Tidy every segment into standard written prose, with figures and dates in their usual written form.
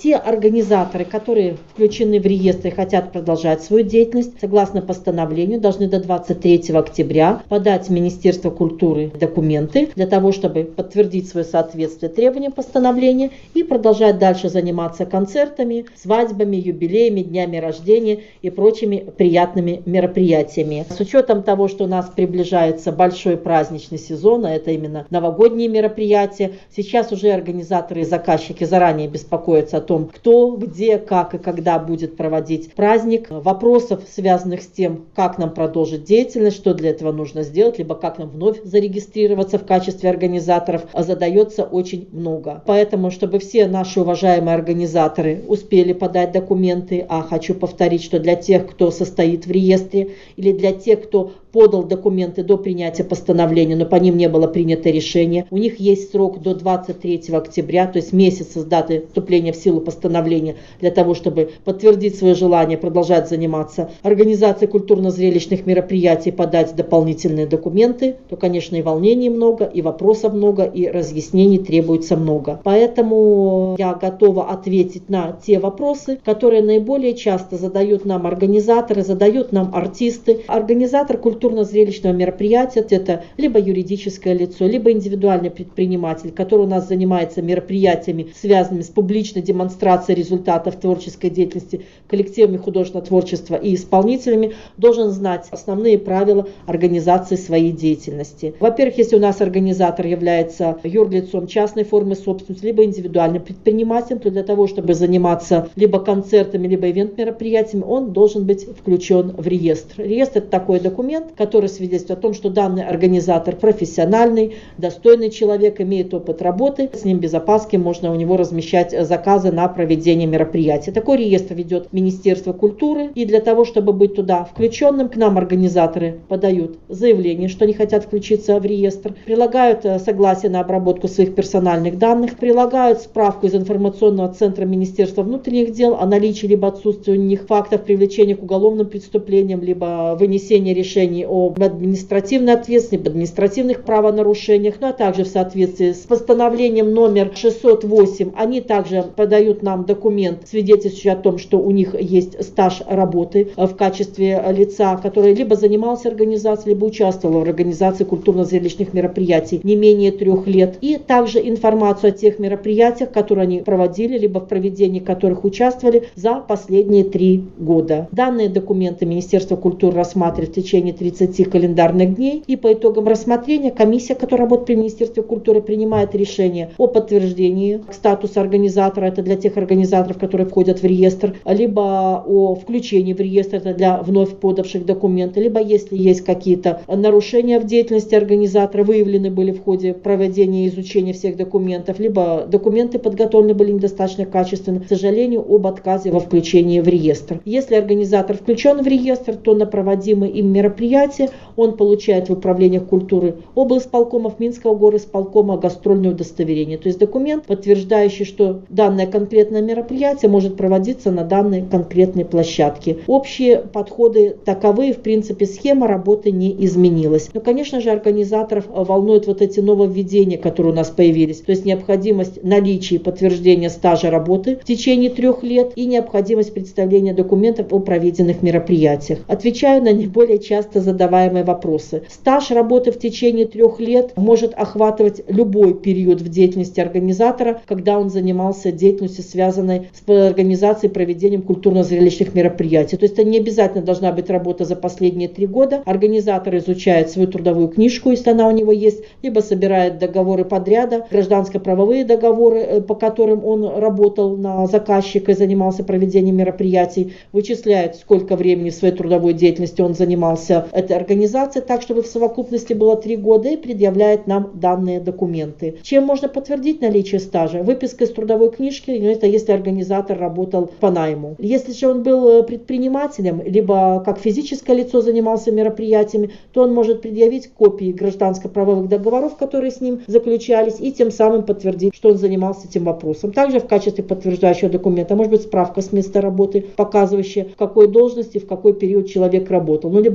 Те организаторы, которые включены в реестр и хотят продолжать свою деятельность, согласно постановлению, должны до 23 октября подать в Министерство культуры документы для того, чтобы подтвердить свое соответствие требованиям постановления и продолжать дальше заниматься концертами, свадьбами, юбилеями, днями рождения и прочими приятными мероприятиями. С учетом того, что у нас приближается большой праздничный сезон, а это именно новогодние мероприятия, сейчас уже организаторы и заказчики заранее беспокоятся о том, кто, где, как и когда будет проводить праздник. Вопросов, связанных с тем, как нам продолжить деятельность, что для этого нужно сделать, либо как нам вновь зарегистрироваться в качестве организаторов, задается очень много. Поэтому, чтобы все наши уважаемые организаторы успели подать документы, а хочу повторить, что для тех, кто состоит в реестре, или для тех, кто подал документы до принятия постановления, но по ним не было принято решение, у них есть срок до 23 октября, то есть месяц с даты вступления в силу постановления, для того, чтобы подтвердить свое желание продолжать заниматься организацией культурно-зрелищных мероприятий, подать дополнительные документы, то, конечно, и волнений много, и вопросов много, и разъяснений требуется много. Поэтому я готова ответить на те вопросы, которые наиболее часто задают нам организаторы, задают нам артисты. Организатор культурно-зрелищного мероприятия — это либо юридическое лицо, либо индивидуальный предприниматель, который у нас занимается мероприятиями, связанными с публичной демонстрацией результатов творческой деятельности, коллективами художественного творчества и исполнителями, должен знать основные правила организации своей деятельности. Во-первых, если у нас организатор является юрлицом частной формы собственности, либо индивидуальным предпринимателем, то для того, чтобы заниматься либо концертами, либо ивент-мероприятиями, он должен быть включен в реестр. Реестр — это такой документ, который свидетельствует о том, что данный организатор профессиональный, достойный человек, имеет опыт работы, с ним без опаски можно у него размещать заказы на проведение мероприятий. Такой реестр ведет Министерство культуры, и для того, чтобы быть туда включенным, к нам организаторы подают заявление, что они хотят включиться в реестр, прилагают согласие на обработку своих персональных данных, прилагают справку из информационного центра Министерства внутренних дел о наличии либо отсутствии у них фактов привлечения к уголовным преступлениям, либо вынесения решений об административной ответственности, об административных правонарушениях, ну а также в соответствии с постановлением номер 608 они также подают нам документ, свидетельствующий о том, что у них есть стаж работы в качестве лица, который либо занимался организацией, либо участвовал в организации культурно-зрелищных мероприятий не менее 3 лет. И также информацию о тех мероприятиях, которые они проводили, либо в проведении которых участвовали за последние 3 года. Данные документы Министерство культуры рассматривает в течение 30 календарных дней, и по итогам рассмотрения комиссия, которая работает при Министерстве культуры, принимает решение о подтверждении статуса организатора, это для тех организаторов, которые входят в реестр, либо о включении в реестр, это для вновь подавших документы, либо если есть какие-то нарушения в деятельности организатора, выявлены были в ходе проведения и изучения всех документов, либо документы подготовлены были недостаточно качественно, к сожалению, об отказе во включении в реестр. Если организатор включен в реестр, то на проводимые им мероприятия он получает в управлениях культуры облисполкомов, Минского горисполкома гастрольное удостоверение, то есть документ, подтверждающий, что данное конкретное мероприятие может проводиться на данной конкретной площадке. Общие подходы таковы, в принципе, схема работы не изменилась. Но, конечно же, организаторов волнуют вот эти нововведения, которые у нас появились, то есть необходимость наличия и подтверждения стажа работы в течение 3 лет и необходимость представления документов о проведенных мероприятиях. Отвечаю на наиболее часто задаваемые вопросы. Стаж работы в течение 3 лет может охватывать любой период в деятельности организатора, когда он занимался деятельностью, связанной с организацией и проведением культурно-зрелищных мероприятий. То есть это не обязательно должна быть работа за последние 3 года. Организатор изучает свою трудовую книжку, если она у него есть, либо собирает договоры подряда, гражданско-правовые договоры, по которым он работал на заказчика и занимался проведением мероприятий, вычисляет, сколько времени в своей трудовой деятельности он занимался этой организацией, так, чтобы в совокупности было 3 года, и предъявляет нам данные документы. Чем можно подтвердить наличие стажа? Выписка из трудовой книжки, это если организатор работал по найму. Если же он был предпринимателем, либо как физическое лицо занимался мероприятиями, то он может предъявить копии гражданско-правовых договоров, которые с ним заключались, и тем самым подтвердить, что он занимался этим вопросом. Также в качестве подтверждающего документа может быть справка с места работы, показывающая, в какой должности, в какой период человек работал. Ну, либо какие-то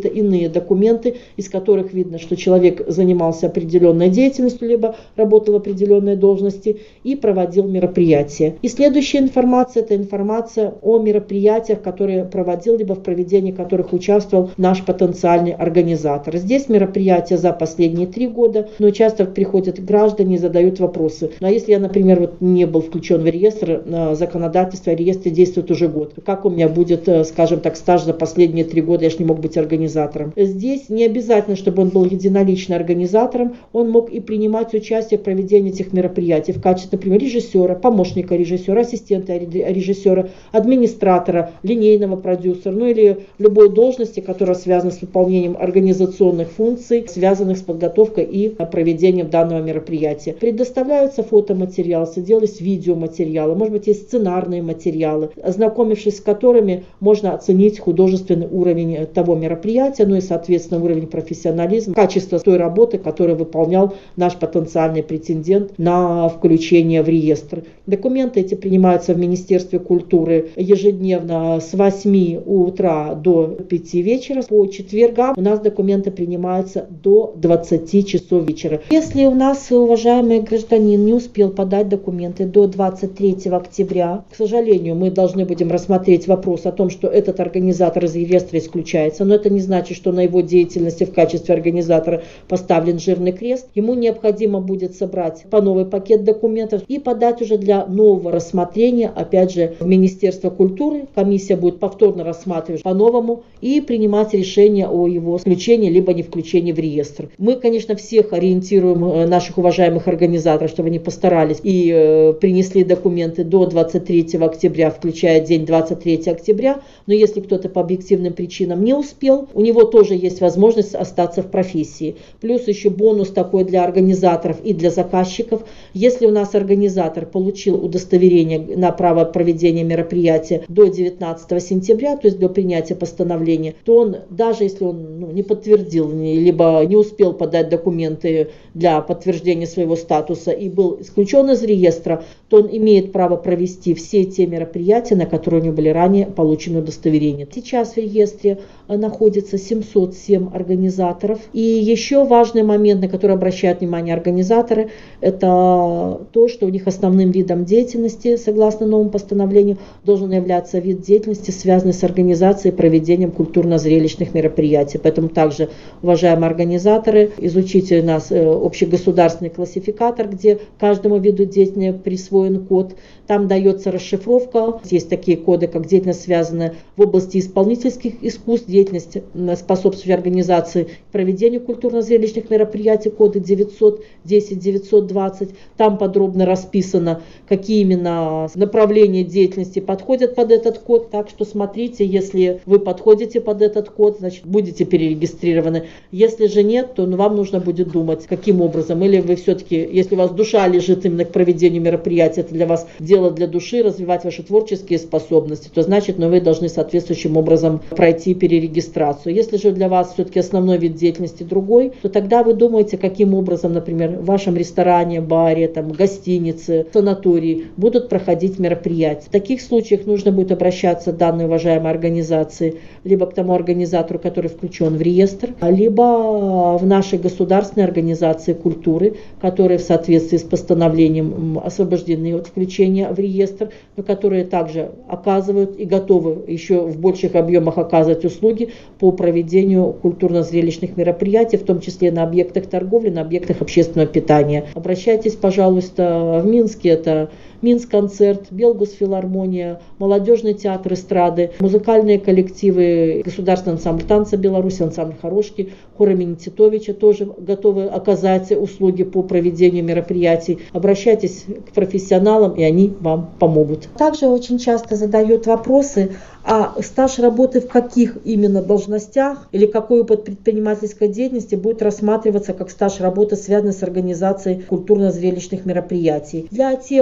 какие-то иные документы, из которых видно, что человек занимался определенной деятельностью, либо работал в определенной должности и проводил мероприятия. И следующая информация – это информация о мероприятиях, которые проводил, либо в проведении которых участвовал наш потенциальный организатор. Здесь мероприятия за последние 3 года, но часто приходят граждане и задают вопросы. Ну, а если я, например, не был включен в реестр, законодательство о реестре действует уже год, как у меня будет, скажем так, стаж за последние 3 года, я же не мог быть организатором. Здесь не обязательно, чтобы он был единолично организатором, он мог и принимать участие в проведении этих мероприятий в качестве, например, режиссера, помощника режиссера, ассистента режиссера, администратора, линейного продюсера, ну или любой должности, которая связана с выполнением организационных функций, связанных с подготовкой и проведением данного мероприятия. Предоставляются фотоматериалы, делались видеоматериалы, может быть, есть сценарные материалы, ознакомившись с которыми можно оценить художественный уровень того мероприятия, ну и, соответственно, уровень профессионализма, качество той работы, которую выполнял наш потенциальный претендент на включение в реестр. Документы эти принимаются в Министерстве культуры ежедневно с 8 утра до 5 вечера. По четвергам у нас документы принимаются до 20 часов вечера. Если у нас, уважаемый гражданин, не успел подать документы до 23 октября, к сожалению, мы должны будем рассмотреть вопрос о том, что этот организатор из реестра исключается, но это не значит, что на его деятельности в качестве организатора поставлен жирный крест. Ему необходимо будет собрать по новый пакет документов и подать уже для нового рассмотрения, опять же, в Министерство культуры. Комиссия будет повторно рассматривать по-новому и принимать решение о его включении либо не включении в реестр. Мы, конечно, всех ориентируем, наших уважаемых организаторов, чтобы они постарались и принесли документы до 23 октября, включая день 23 октября. Но если кто-то по объективным причинам не успел, у него тоже есть возможность остаться в профессии. Плюс еще бонус такой для организаторов и для заказчиков. Если у нас организатор получил удостоверение на право проведения мероприятия до 19 сентября, то есть до принятия постановления, то он, даже если он не подтвердил, либо не успел подать документы для подтверждения своего статуса и был исключен из реестра, то он имеет право провести все те мероприятия, на которые у него были ранее получены удостоверения. Сейчас в реестре находится 707 организаторов. И еще важный момент, на который обращают внимание организаторы, это то, что у них основным видом деятельности, согласно новому постановлению, должен являться вид деятельности, связанный с организацией и проведением культурно-зрелищных мероприятий. Поэтому также, уважаемые организаторы, изучите у нас общегосударственный классификатор, где каждому виду деятельности присвоен код. Там дается расшифровка. Есть такие коды, как деятельность, связанная в области исполнительских искусств, деятельность, способствующая организации проведению культурно-зрелищных мероприятий, коды 910, 920. Там подробно расписано, какие именно направления деятельности подходят под этот код. Так что смотрите, если вы подходите под этот код, значит будете перерегистрированы. Если же нет, то вам нужно будет думать, каким образом. Или вы все-таки, если у вас душа лежит именно к проведению мероприятия, это для вас дело для души, развивать ваши творческие способности, то значит, вы должны соответствующим образом пройти перерегистрацию. Если же для вас все-таки основной вид деятельности другой, то тогда вы думаете, каким образом, например, в вашем ресторане, баре, гостинице, санатории будут проходить мероприятия. В таких случаях нужно будет обращаться к данной уважаемой организации, либо к тому организатору, который включен в реестр, либо в нашей государственной организации культуры, которые в соответствии с постановлением освобождены от включения в реестр, но которые также оказывают и готовы еще в больших объемах оказывать услуги по проведению культурно-зрелищных мероприятий, в том числе на объектах торговли, на объектах общественного питания. Обращайтесь, пожалуйста, в Минске, это Минсконцерт, Белгосфилармония, Молодежный театр эстрады, музыкальные коллективы, Государственный ансамбль танца Беларуси, ансамбль Хорошки, хор имени Титовича тоже готовы оказать услуги по проведению мероприятий. Обращайтесь к профессионалам, и они вам помогут. Также очень часто задают вопросы, а стаж работы в каких именно должностях или какой опыт предпринимательской деятельности будет рассматриваться как стаж работы, связанный с организацией культурно-зрелищных мероприятий. Для тех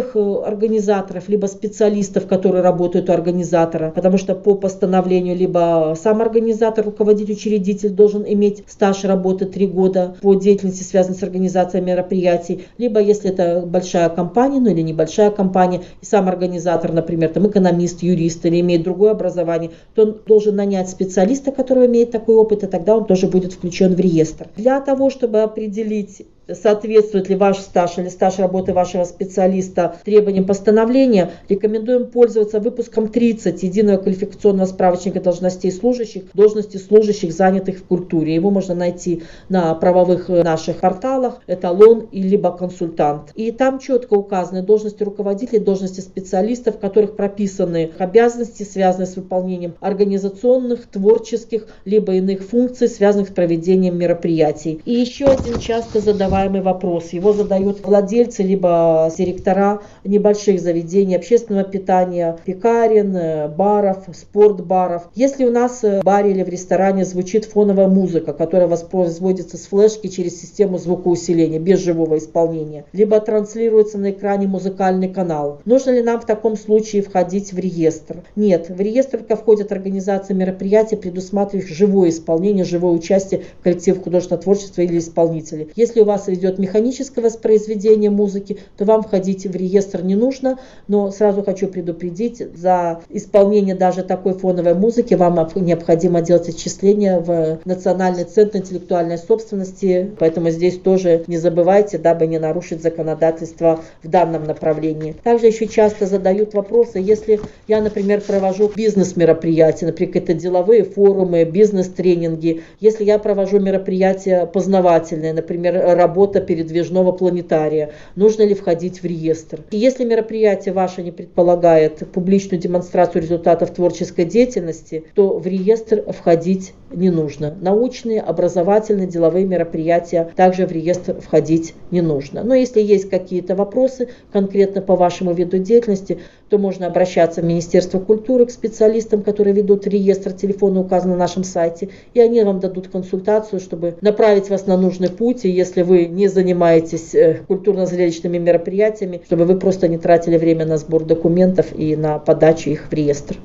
организаторов, либо специалистов, которые работают у организатора, потому что по постановлению либо сам организатор, руководитель, учредитель должен иметь стаж работы 3 года по деятельности, связанной с организацией мероприятий, либо если это большая компания, ну или небольшая компания, и сам организатор, например, там экономист, юрист или имеет другое образование, то он должен нанять специалиста, который имеет такой опыт, и тогда он тоже будет включен в реестр. Для того, чтобы определить, соответствует ли ваш стаж или стаж работы вашего специалиста требованиям постановления, рекомендуем пользоваться выпуском 30 Единого квалификационного справочника должностей служащих, должности служащих, занятых в культуре. Его можно найти на правовых наших порталах, эталон и либо консультант. И там четко указаны должности руководителей, должности специалистов, в которых прописаны обязанности, связанные с выполнением организационных, творческих, либо иных функций, связанных с проведением мероприятий. И еще один часто задаваемый вопрос. Его задают владельцы, либо директора небольших заведений общественного питания, пекарен, баров, спортбаров. Если у нас в баре или в ресторане звучит фоновая музыка, которая воспроизводится с флешки через систему звукоусиления, без живого исполнения, либо транслируется на экране музыкальный канал, нужно ли нам в таком случае входить в реестр? Нет, в реестр только входят организации мероприятий, предусматривающих живое исполнение, живое участие в коллективе художественного творчества или исполнителей. Если у вас идет механическое воспроизведение музыки, то вам входить в реестр не нужно, но сразу хочу предупредить, за исполнение даже такой фоновой музыки вам необходимо делать отчисления в Национальный центр интеллектуальной собственности, поэтому здесь тоже не забывайте, дабы не нарушить законодательство в данном направлении. Также еще часто задают вопросы, если я, например, провожу бизнес-мероприятия, например, это деловые форумы, бизнес-тренинги, если я провожу мероприятия познавательные, например, работа передвижного планетария, нужно ли входить в реестр. И если мероприятие ваше не предполагает публичную демонстрацию результатов творческой деятельности, то в реестр входить не нужно. Научные, образовательные, деловые мероприятия также в реестр входить не нужно. Но если есть какие-то вопросы конкретно по вашему виду деятельности, то можно обращаться в Министерство культуры к специалистам, которые ведут реестр, телефоны указаны на нашем сайте, и они вам дадут консультацию, чтобы направить вас на нужный путь, и если вы не занимаетесь культурно-зрелищными мероприятиями, чтобы вы просто не тратили время на сбор документов и на подачу их в реестр.